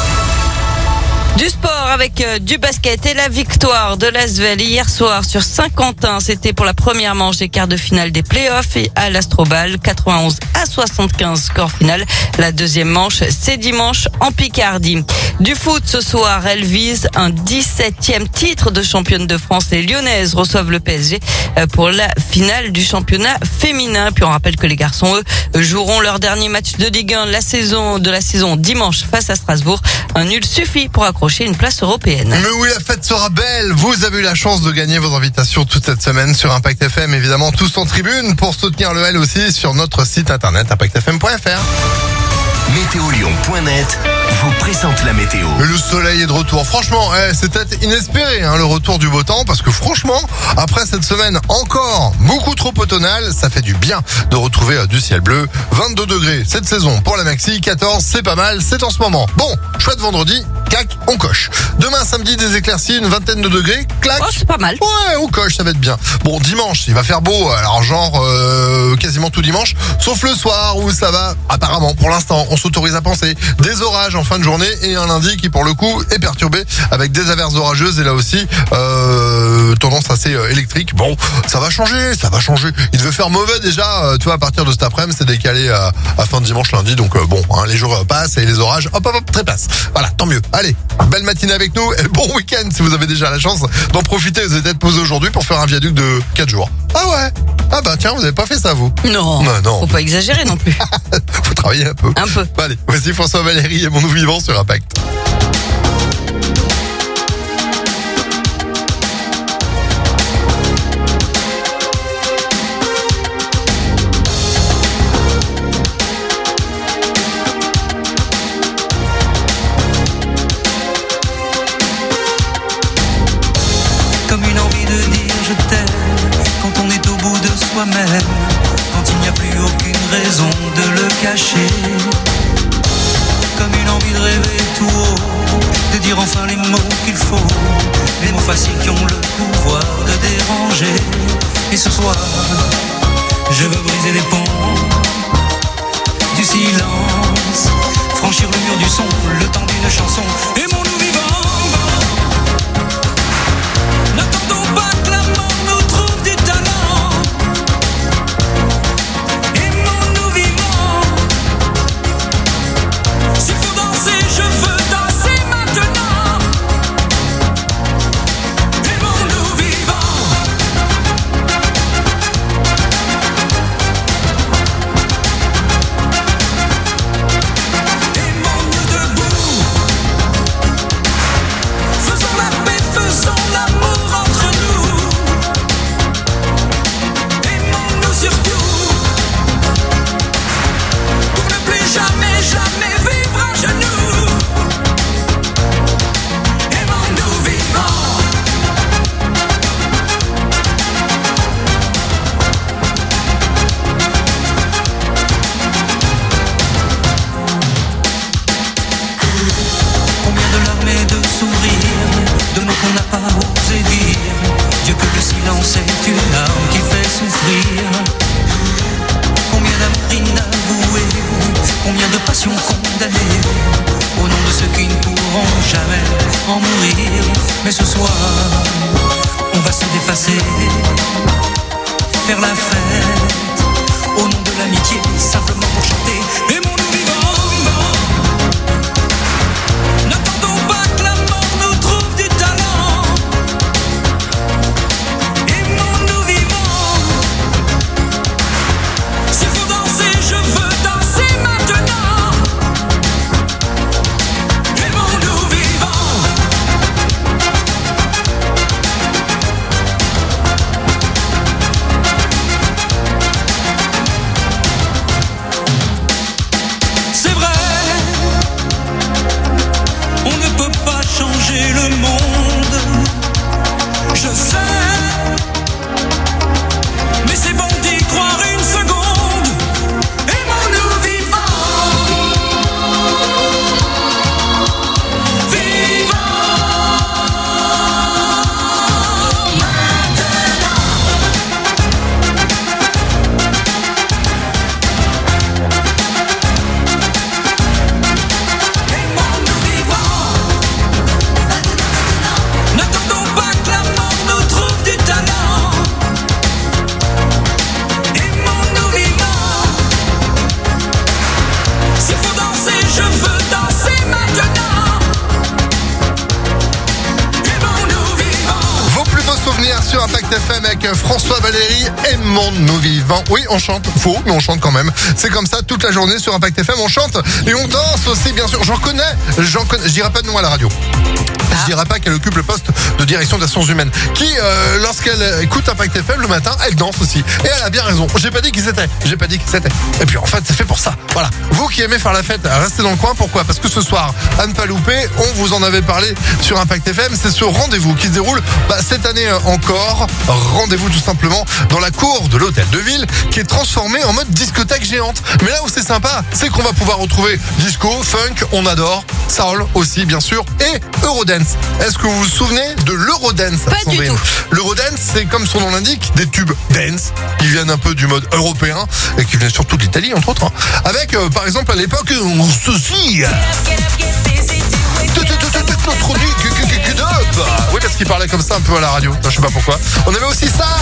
Du sport avec euh, du basket et la victoire de l'Asvel hier soir sur Saint-Quentin. C'était pour la première manche des quarts de finale des playoffs et à l'Astrobal, quatre-vingt-onze à soixante-quinze score final. La deuxième manche, c'est dimanche en Picardie. Du foot ce soir, elle vise un dix-septième titre de championne de France. Les Lyonnaises reçoivent le P S G pour la finale du championnat féminin. Puis on rappelle que les garçons, eux, joueront leur dernier match de Ligue un la saison, de la saison dimanche face à Strasbourg. Un nul suffit pour accrocher une place européenne. Mais oui, la fête sera belle. Vous avez eu la chance de gagner vos invitations toute cette semaine sur Impact F M. Évidemment, tous en tribune pour soutenir le L aussi sur notre site internet impact f m point f r. météo lyon point net vous présente la météo. Le soleil est de retour. Franchement, eh, c'était inespéré hein, le retour du beau temps parce que franchement, après cette semaine encore beaucoup trop automnale, ça fait du bien de retrouver euh, du ciel bleu. vingt-deux degrés cette saison pour la maxi, quatorze, c'est pas mal, c'est en ce moment. Bon, chouette vendredi, clac, on coche. Demain samedi des éclaircies, une vingtaine de degrés, clac. Oh, c'est pas mal. Ouais, on coche, ça va être bien. Bon, dimanche, il va faire beau, alors genre euh, quasiment tout dimanche, sauf le soir où ça va, apparemment, pour l'instant, on s'autorise à penser, des orages en fin de journée et un lundi qui, pour le coup, est perturbé avec des averses orageuses et là aussi, euh, tendance assez euh, électrique. Bon, ça va changer, ça va changer. Il devait faire mauvais déjà, euh, tu vois, à partir de cet après-midi, c'est décalé à, à fin de dimanche, lundi, donc euh, bon, hein, les jours passent et les orages, hop, hop, hop, trépassent. Voilà, tant mieux. Allez, belle matinée avec nous et bon week-end si vous avez déjà la chance d'en profiter. Vous êtes peut-être posé aujourd'hui pour faire un viaduc de quatre jours. Ah ouais. Ah bah tiens, vous avez pas fait ça vous? Non. Non, non. Faut pas exagérer non plus. Faut travailler un peu. Un peu. Bah, allez, voici François Valéry et Mon Nous Vivant sur Impact. Comme une envie de dire je t'aime quand on est au bout de soi-même, quand il n'y a plus aucune raison de le cacher. Comme une envie de rêver tout haut, de dire enfin les mots qu'il faut, les mots faciles qui ont le pouvoir de déranger. Et ce soir, je veux briser les ponts du silence, franchir le mur du son, le temps d'une chanson. Et mon nous vivant, n'attendons pas que la mort nous trouve du talent. Aimons-nous vivants. S'il faut danser, je veux danser maintenant. Aimons-nous vivants. Aimons-nous debout. Faisons la paix, faisons l'amour entre nous. Aimons-nous surtout pour ne plus jamais, jamais vivre à genoux. Aimons-nous vivants. Combien de larmes et de sourires, de mots qu'on n'a pas osé dire. Dieu que le silence est une arme qui fait souffrir. Combien d'amour inavoué, combien de passions condamnées, au nom de ceux qui ne pourront jamais en mourir. Mais ce soir, on va se dépasser, faire la fête, au nom de l'amitié, simplement pour chanter. Aimons-nous vivants. N'attendons pas que la mort nous trouve du talent. Aimons-nous vivants. S'il faut danser, je veux danser maintenant. Aimons-nous vivants. C'est vrai, on ne peut pas changer le monde. Je sais, mais c'est bon d'y croire une seconde. Aimons-nous vivants. Vivants maintenant. Aimons-nous vivants. N'attendons pas que la mort nous trouve du talent. Aimons-nous vivants. S'il faut danser, je veux danser maintenant. Aimons-nous vivants. Vos plus beaux souvenirs sur Impact F M avec François Valéry, Aimons-nous vivants. Oui, on chante, faux, mais on chante quand même. C'est comme ça toute la journée sur Impact F M, on chante et on danse aussi, bien sûr. J'en connais, j'en connais, je dirais pas de nom à la radio. Je dirais pas qu'elle occupe le poste de direction des ressources humaines. Qui, euh, lorsqu'elle écoute Impact F M le matin, elle danse aussi. Et elle a bien raison. J'ai pas dit qui c'était. J'ai pas dit qui c'était. Et puis en fait, c'est fait pour ça. Voilà. Vous qui aimez faire la fête, restez dans le coin. Pourquoi? Parce que ce soir, à ne pas louper, on vous en avait parlé sur Impact F M. C'est ce rendez-vous qui se déroule bah, cette année encore. Rendez-vous rendez-vous tout simplement dans la cour de l'hôtel de ville qui est transformée en mode discothèque géante. Mais là où c'est sympa, c'est qu'on va pouvoir retrouver disco, funk, on adore, soul aussi bien sûr, et Eurodance. Est-ce que vous vous souvenez de l'Eurodance? Pas du Sandrine? tout. L'Eurodance, c'est comme son nom l'indique, des tubes dance qui viennent un peu du mode européen et qui viennent surtout de l'Italie entre autres. hein. Avec euh, par exemple à l'époque euh, ceci. Oui, parce qu'il parlait comme ça un peu à la radio. Je sais pas pourquoi. On avait aussi ça.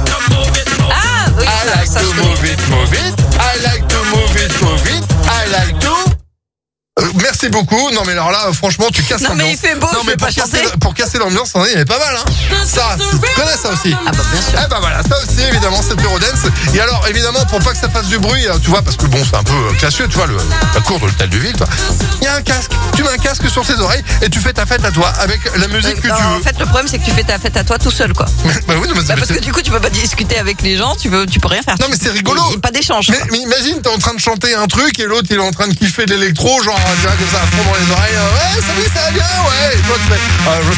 Ah oui, I ça, like ça, to je move it, move it. I like to move it, move it. I like to. Euh, merci beaucoup. Non mais alors là, franchement, tu casses Non, l'ambiance. mais il fait beau, Non je mais vais pour pas casser, chanter. pour casser l'ambiance, on est pas mal, hein. Ça, tu connais ça aussi. Ah bah bien sûr. Eh bah voilà, ça aussi évidemment, c'est Eurodance. Et alors évidemment, pour pas que ça fasse du bruit, tu vois, parce que bon, c'est un peu euh, classieux, tu vois, le, la cour de l'hôtel de ville, toi. Il y a un casque. Tu mets un casque sur tes oreilles et tu fais ta fête à toi avec la musique que Non, tu veux. en fait, le problème, c'est que tu fais ta fête à toi tout seul, quoi. Bah oui, non, mais c'est- Bah, parce c'est- que du coup, tu peux pas discuter avec les gens, tu peux, tu peux rien faire. Non mais c'est rigolo. Il y a pas d'échange. Mais, mais imagine, t'es en train de chanter un truc et l'autre il est en train de kiffer de l'électro, genre tu vois comme ça à fond dans les oreilles. euh, Ouais, salut, ça va bien, ouais. Et toi tu fais, ah, je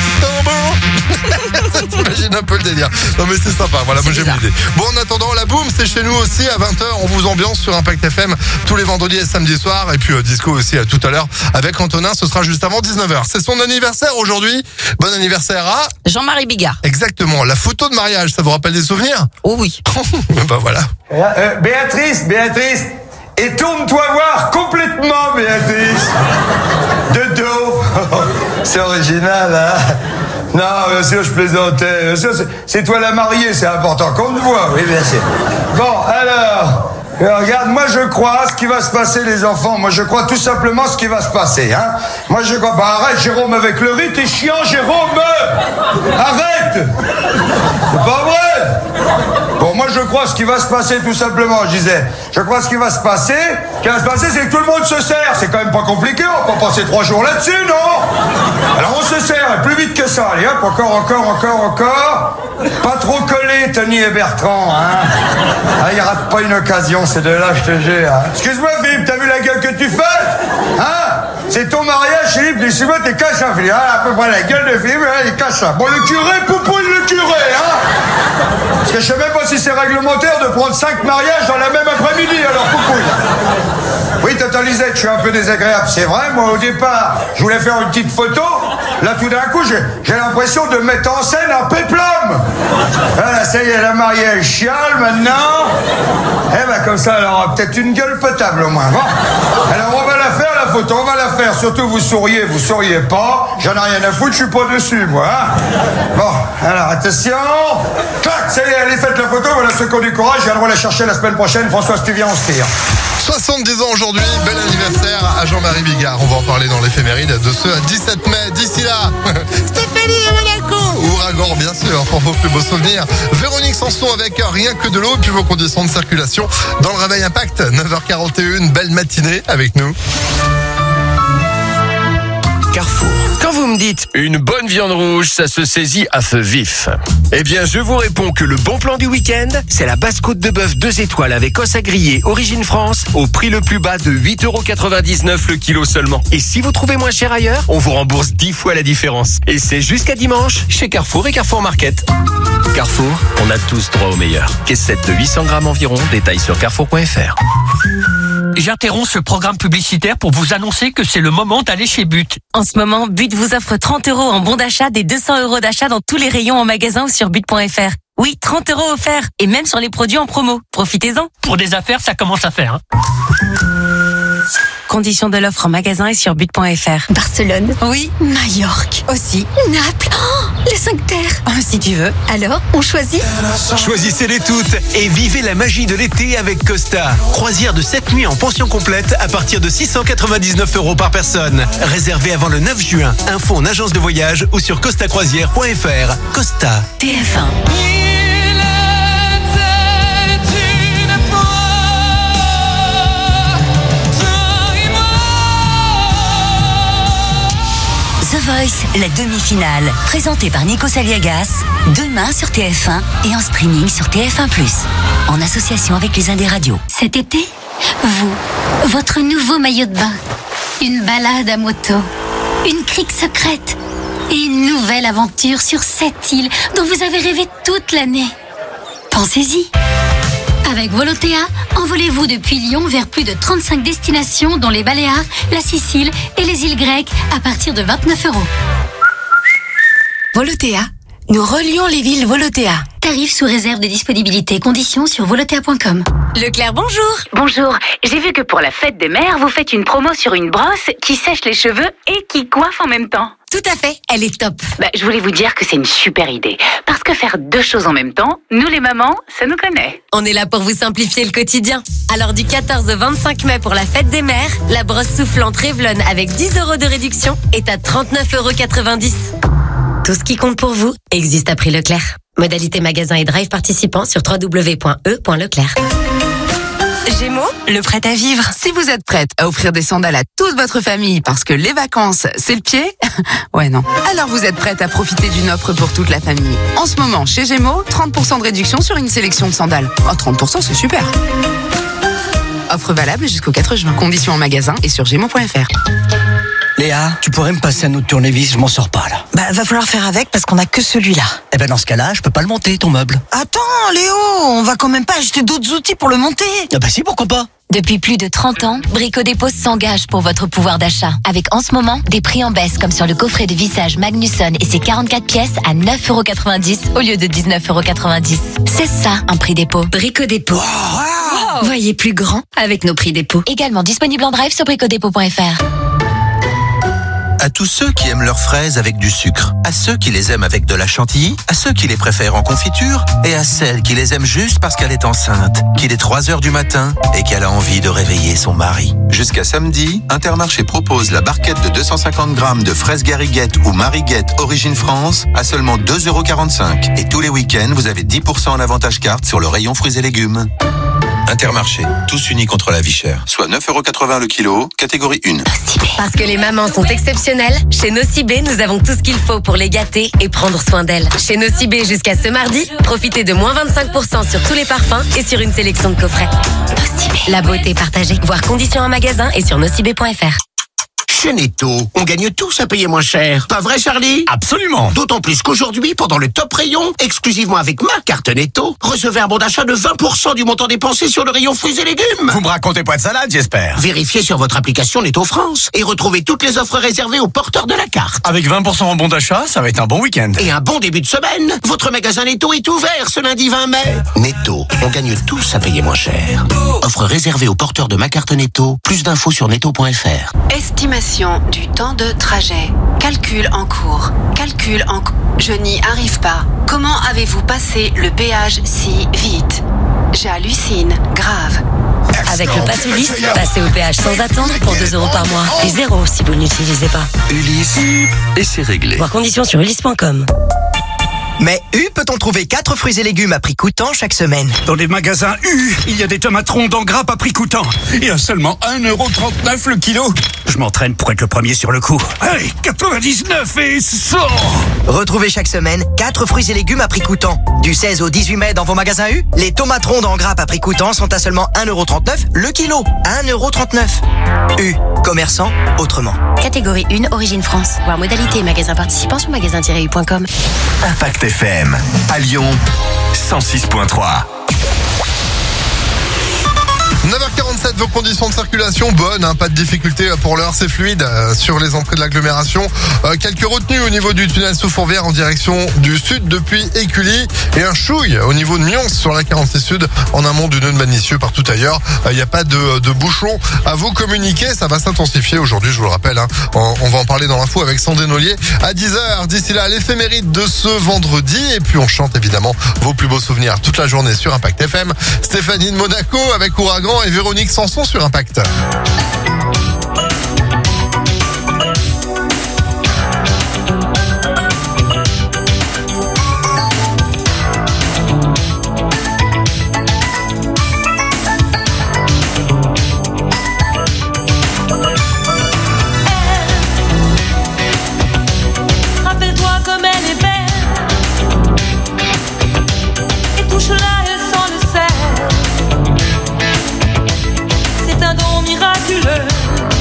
suis tombé. T'imagines un peu le délire. Non mais c'est sympa. Voilà, moi j'aime l'idée. Bon, en attendant, la boum, c'est chez nous aussi à vingt heures. On vous ambiance sur Impact F M tous les vendredis et samedis soirs. Et puis euh, disco aussi à tout à l'heure avec Antonin. Ce sera juste avant dix-neuf heures. C'est son anniversaire aujourd'hui. Bon anniversaire à Jean-Marie Bigard. Exactement. La photo de mariage, ça vous rappelle des souvenirs? Oh oui. Bah voilà. Euh, Béatrice, Béatrice, et tourne-toi voir complètement, Béatrice. De dos. C'est original, hein? Non, bien sûr, je plaisantais. Bien sûr, c'est- c'est toi la mariée, c'est important qu'on te voit, oui, bien sûr. Bon, alors, euh, regarde, moi je crois ce qui va se passer, les enfants. Moi je crois tout simplement ce qui va se passer, hein? Moi je crois. Bah arrête, Jérôme, avec le riz, t'es chiant, Jérôme! Arrête! C'est pas vrai! Bon, moi je crois ce qui va se passer tout simplement, je disais. Je crois ce qui va se passer. Ce qui va se passer, c'est que tout le monde se sert. C'est quand même pas compliqué, on va pas passer trois jours là-dessus, non? Alors on se sert, et plus vite que ça. Allez hop, encore, encore, encore, encore. Pas trop collé, Tony et Bertrand, hein? Ah, il rate pas une occasion, ces deux-là, je te jure. hein. Excuse-moi, Philippe, t'as vu la gueule que tu fais? Hein? C'est ton mariage, Philippe, dis-moi, t'es cache à Philippe. Ah, à peu près la gueule de Philippe, hein, il est cache à. Bon, le curé, poupouille le curé, hein? Parce que je sais même pas si c'est réglementaire de prendre cinq mariages dans la même après-midi, alors poupouille. Oui, Tata Lisette, je suis un peu désagréable, c'est vrai. Moi, au départ, je voulais faire une petite photo. Là, tout d'un coup, j'ai j'ai l'impression de mettre en scène un péplum. Voilà, ça y est, la mariée, elle chiale maintenant. Eh ben, comme ça, elle aura peut-être une gueule potable au moins. Bon. Alors, on va la faire, la photo, on va la faire. Surtout, vous souriez, vous souriez pas. J'en ai rien à foutre, je suis pas dessus, moi. Hein. Bon, alors, attention. Clac, ça y est, allez, faites la photo. Voilà ceux qui ont du courage. Je viendrai la chercher la semaine prochaine. Françoise, tu viens, on se tire. soixante-dix ans aujourd'hui, bel anniversaire à Jean-Marie Bigard. On va en parler dans l'éphéméride de ce dix-sept mai. D'ici là, Stéphanie de Monaco. Ouragan, bien sûr, pour vos plus beaux souvenirs. Véronique Sanson avec Rien que de l'eau, puis vos conditions de circulation dans le Réveil Impact. neuf heures quarante et une, belle matinée avec nous. Carrefour. Quand vous me dites une bonne viande rouge, ça se saisit à feu vif. Eh bien, je vous réponds que le bon plan du week-end, c'est la basse-côte de bœuf deux étoiles avec os à griller Origine France au prix le plus bas de huit euros quatre-vingt-dix-neuf le kilo seulement. Et si vous trouvez moins cher ailleurs, on vous rembourse dix fois la différence. Et c'est jusqu'à dimanche chez Carrefour et Carrefour Market. Carrefour, on a tous droit au meilleur. Caissette de huit cents grammes environ, détail sur carrefour point f r. J'interromps ce programme publicitaire pour vous annoncer que c'est le moment d'aller chez But. En ce moment, But vous offre trente euros en bon d'achat des deux cents euros d'achat dans tous les rayons en magasin ou sur but point f r. Oui, trente euros offerts. Et même sur les produits en promo. Profitez-en. Pour des affaires, ça commence à faire. Hein. Conditions de l'offre en magasin et sur but point f r. Barcelone. Oui. Majorque. Aussi. Naples. Oh, les cinq terres. Oh, si tu veux. Alors, on choisit? Choisissez-les toutes et vivez la magie de l'été avec Costa. Croisière de sept nuits en pension complète à partir de six cent quatre-vingt-dix-neuf euros par personne. Réservé avant le neuf juin. Info en agence de voyage ou sur costa croisière point f r. Costa. T F un. The Voice, la demi-finale, présentée par Nico Saliagas, demain sur T F un et en streaming sur T F un plus, en association avec les Indes Radios. Cet été, vous, votre nouveau maillot de bain, une balade à moto, une crique secrète et une nouvelle aventure sur cette île dont vous avez rêvé toute l'année. Pensez-y. Avec Volotea, envolez-vous depuis Lyon vers plus de trente-cinq destinations dont les Baléares, la Sicile et les îles grecques à partir de vingt-neuf euros. Volotea, nous relions les villes Volotea. Tarifs sous réserve de disponibilité, conditions sur volotea point com. Leclerc, bonjour. Bonjour, j'ai vu que pour la fête des mères, vous faites une promo sur une brosse qui sèche les cheveux et qui coiffe en même temps. Tout à fait, elle est top. Bah, je voulais vous dire que c'est une super idée. Parce que faire deux choses en même temps, nous les mamans, ça nous connaît. On est là pour vous simplifier le quotidien. Alors du quatorze au vingt-cinq mai pour la fête des mères, la brosse soufflante Revlon avec dix euros de réduction est à trente-neuf euros quatre-vingt-dix. Tout ce qui compte pour vous existe à prix Leclerc. Modalité magasin et drive participants sur w w w point e point leclerc. Gémeaux, le prêt à vivre. Si vous êtes prête à offrir des sandales à toute votre famille parce que les vacances, c'est le pied, ouais non. Alors vous êtes prête à profiter d'une offre pour toute la famille. En ce moment, chez Gémeaux, trente pour cent de réduction sur une sélection de sandales. Oh, trente pour cent, c'est super. Offre valable jusqu'au quatre juin. Conditions en magasin et sur gémeaux point f r. Léa, tu pourrais me passer un autre tournevis, je m'en sors pas là. Bah, va falloir faire avec parce qu'on a que celui-là. Eh ben dans ce cas-là, je peux pas le monter, ton meuble. Attends, Léo, on va quand même pas acheter d'autres outils pour le monter. Ah bah si, pourquoi pas. Depuis plus de trente ans, Brico Dépôt s'engage pour votre pouvoir d'achat. Avec en ce moment des prix en baisse comme sur le coffret de vissage Magnusson et ses quarante-quatre pièces à neuf euros quatre-vingt-dix au lieu de dix-neuf euros quatre-vingt-dix. C'est ça un prix dépôt. Brico Dépôt. Wow. Voyez plus grand avec nos prix dépôt. Également disponible en drive sur brico dépôt point f r. À tous ceux qui aiment leurs fraises avec du sucre, à ceux qui les aiment avec de la chantilly, à ceux qui les préfèrent en confiture et à celles qui les aiment juste parce qu'elle est enceinte, qu'il est trois heures du matin et qu'elle a envie de réveiller son mari. Jusqu'à samedi, Intermarché propose la barquette de deux cent cinquante grammes de fraises Gariguette ou Mariguette Origine France à seulement deux euros quarante-cinq. Et tous les week-ends, vous avez dix pour cent en avantage carte sur le rayon fruits et légumes. Intermarché, tous unis contre la vie chère. Soit neuf euros quatre-vingts le kilo, catégorie un. Parce que les mamans sont exceptionnelles, chez Nocibé, nous avons tout ce qu'il faut pour les gâter et prendre soin d'elles. Chez Nocibé, jusqu'à ce mardi, profitez de moins vingt-cinq pour cent sur tous les parfums et sur une sélection de coffrets. Nocibé. La beauté partagée. Voir conditions en magasin et sur nocibé point f r. Chez Netto, on gagne tous à payer moins cher. Pas vrai, Charlie? Absolument. D'autant plus qu'aujourd'hui, pendant le top rayon, exclusivement avec ma carte Netto, recevez un bon d'achat de vingt pour cent du montant dépensé sur le rayon fruits et légumes. Vous me racontez pas de salade, j'espère. Vérifiez sur votre application Netto France et retrouvez toutes les offres réservées aux porteurs de la carte. Avec vingt pour cent en bon d'achat, ça va être un bon week-end. Et un bon début de semaine. Votre magasin Netto est ouvert ce lundi vingt mai. Netto, on gagne tous à payer moins cher. Offre réservée aux porteurs de ma carte Netto. Plus d'infos sur netto point f r. Estimation du temps de trajet. Calcul en cours. Calcul en cours. Je n'y arrive pas. Comment avez-vous passé le péage si vite? J'hallucine. Grave. Avec le Pass Ulysse, passez au péage sans attendre pour deux euros par mois. Et zéro si vous ne l'utilisez pas. Ulysse, et c'est réglé. Voir conditions sur ulysse point com. Mais U peut-on trouver quatre fruits et légumes à prix coûtant chaque semaine? Dans les magasins U, il y a des tomates rondes en grappe à prix coûtant. Et à seulement un euro trente-neuf le kilo. Je m'entraîne pour être le premier sur le coup. Allez, quatre-vingt-dix-neuf et cent. Retrouvez chaque semaine quatre fruits et légumes à prix coûtant. Du seize au dix-huit mai dans vos magasins U, les tomates rondes en grappe à prix coûtant sont à seulement un euro trente-neuf le kilo. un euro trente-neuf. U, commerçant autrement. Catégorie un, Origine France. Voir modalité et magasin participant sur magasin tiret u point com. Impact F M, à Lyon, cent six point trois. neuf heures quarante-sept, vos conditions de circulation bonnes, hein, pas de difficulté pour l'heure, c'est fluide euh, sur les entrées de l'agglomération. Euh, quelques retenues au niveau du tunnel sous Fourvière en direction du sud depuis Écully et un chouille au niveau de Nyons sur la quarante-six sud en amont du nœud de Manicieux. Partout ailleurs, il euh, n'y a pas de, de bouchons à vous communiquer, ça va s'intensifier aujourd'hui, je vous le rappelle. Hein, on, on va en parler dans l'info avec Sandrine Ollier à dix heures. D'ici là, l'éphéméride de ce vendredi et puis on chante évidemment vos plus beaux souvenirs toute la journée sur Impact F M. Stéphanie de Monaco avec Ouragan et Véronique Sanson sur Impact. Rappelle-toi comme elle est belle. Et touche-la, elle s'en le sait. C'est un don miraculeux.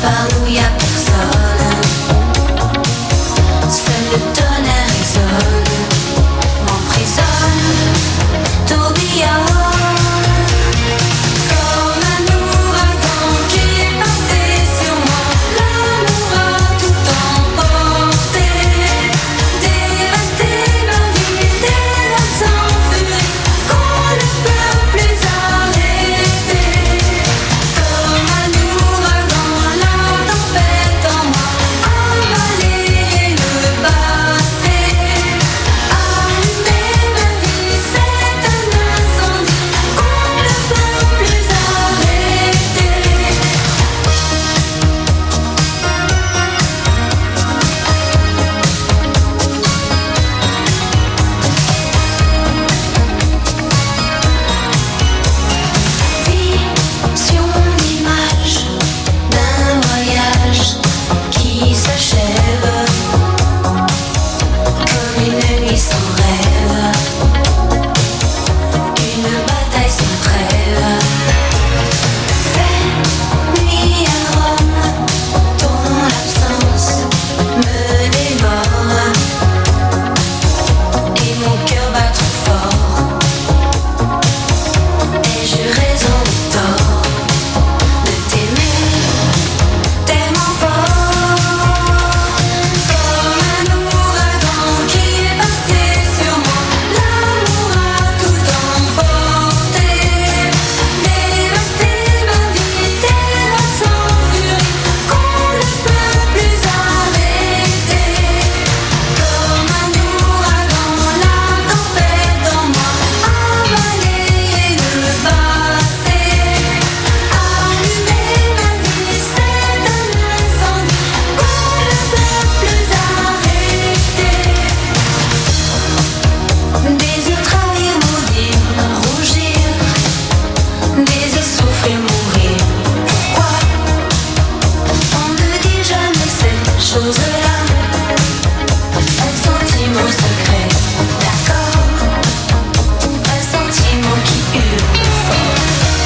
part nous y a personne. Seul le tonnerre résonne, m'emprisonne, tourbillonne. Comme un ouragan qui est passé sur moi, l'amour a tout emporté, dévasté ma vie, des larmes sans furie qu'on ne peut plus arrêter. Comme un ouragan, la tempête en moi a balayé le passé, allumé ma vie, c'est un incendie qu'on ne peut plus arrêter. Vision d'image d'un voyage qui s'achève, comme une nuit sans rêve, une bataille sans trêve. Fait nuit à Rome, ton absence me dévore, et mon cœur bat trop fort. Ai-je raison ou tort de t'aimer tellement fort? Comme un ouragan qui est passé sur moi, l'amour a tout emporté, dévasté ma vie, des larmes sans furie qu'on ne peut plus arrêter. Comme un ouragan, la tempête en moi a balayé le passé, allumé ma vie, c'est un incendie qu'on ne peut plus arrêter. Désir trahir, maudire, rougir, désir souffrir, mourir. Pourquoi on ne dit jamais ces choses-là? Un sentiment secret, d'accord, un sentiment qui hurle fort.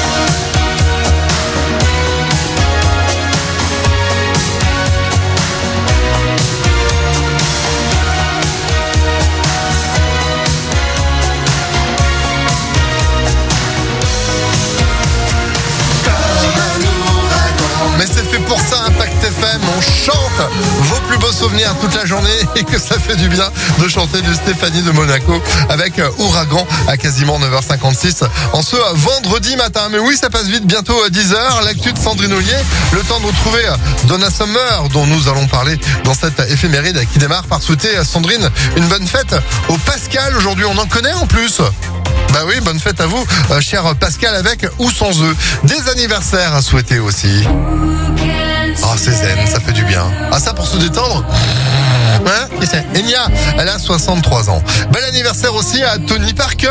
Mais c'est fait pour ça, Impact F M. On chante vos plus beaux souvenirs toute la journée et que ça fait du bien de chanter du Stéphanie de Monaco avec euh, Ouragan à quasiment neuf heures cinquante-six en ce euh, vendredi matin. Mais oui, ça passe vite, bientôt à dix heures. L'actu de Sandrine Ollier, le temps de retrouver euh, Donna Summer dont nous allons parler dans cette éphéméride qui démarre par souhaiter à Sandrine une bonne fête au Pascal. Aujourd'hui, on en connaît en plus. Bah oui, bonne fête à vous, euh, cher Pascal, avec ou sans eux. Des anniversaires à souhaiter aussi. Ah, c'est zen, ça fait du bien. Ah, ça pour se détendre. Hein, qui c'est? Enya, elle a soixante-trois ans. Bel anniversaire aussi à Tony Parker.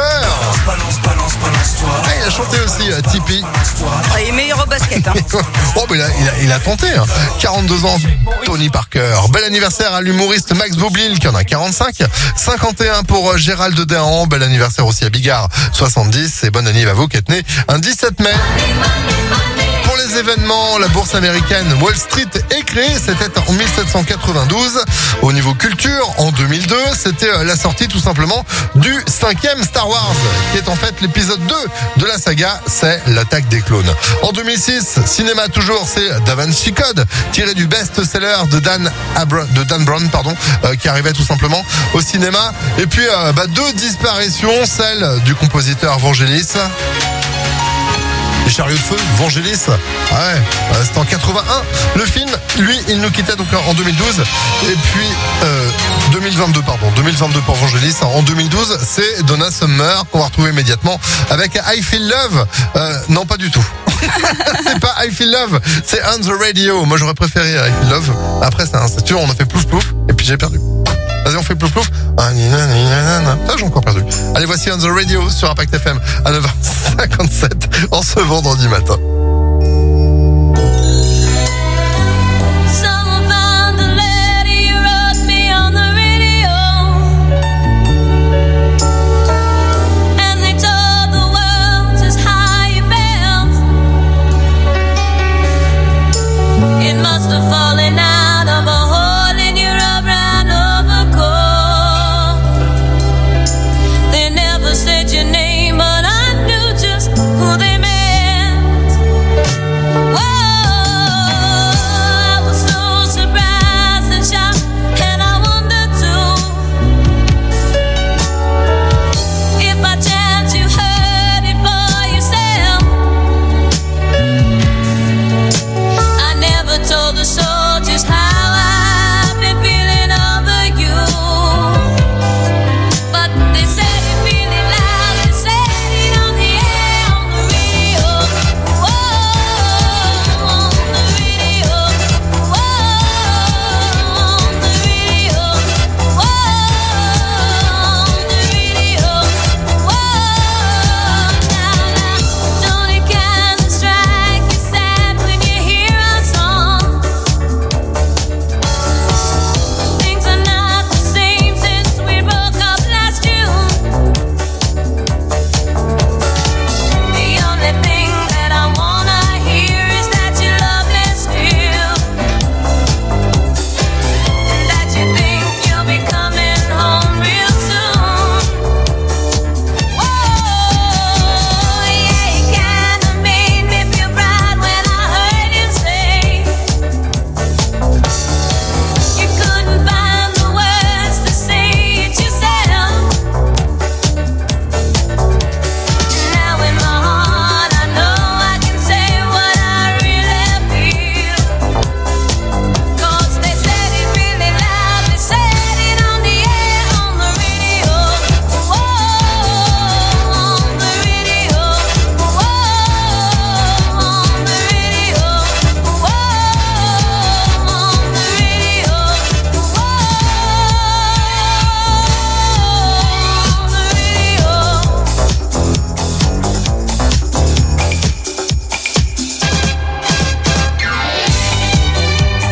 Ah, il a chanté aussi euh, Tipeee. Ah, il est meilleur au basket. Hein. Oh, mais il a, il a, il a tenté. Hein. quarante-deux ans, Tony Parker. Bel anniversaire à l'humoriste Max Boublil, qui en a quarante-cinq. cinquante et un pour euh, Gérald Dahan. Bel anniversaire aussi à Bigard, soixante-dix. Et bonne année à vous qui êtes né un dix-sept mai. Pour les événements, la bourse américaine Wall Street est créée, c'était en mille sept cent quatre-vingt-douze. Au niveau culture, en deux mille deux, c'était la sortie tout simplement du cinquième Star Wars, qui est en fait l'épisode deux de la saga, c'est l'attaque des clones. En deux mille six, cinéma toujours, c'est Da Vinci Code, tiré du best-seller de Dan, Abra- de Dan Brown, pardon, euh, qui arrivait tout simplement au cinéma. Et puis, euh, bah, deux disparitions, celle du compositeur Vangelis. Les chariots de feu, Vangelis. Ah ouais, euh, c'était en quatre-vingt-un. Le film, lui, il nous quittait donc en deux mille douze. Et puis, euh, deux mille vingt-deux, pardon. deux mille vingt-deux pour Vangelis. En deux mille douze, c'est Donna Summer qu'on va retrouver immédiatement avec I Feel Love. Euh, non, pas du tout. C'est pas I Feel Love, c'est On the Radio. Moi, j'aurais préféré I Feel Love. Après, c'est un statut, on a fait plouf plouf. Et puis, j'ai perdu. Vas-y, on fait plouf plouf. Ah, ça, j'ai encore perdu. Allez, voici On the Radio sur Impact F M à neuf heures cinquante-sept en ce vendredi matin.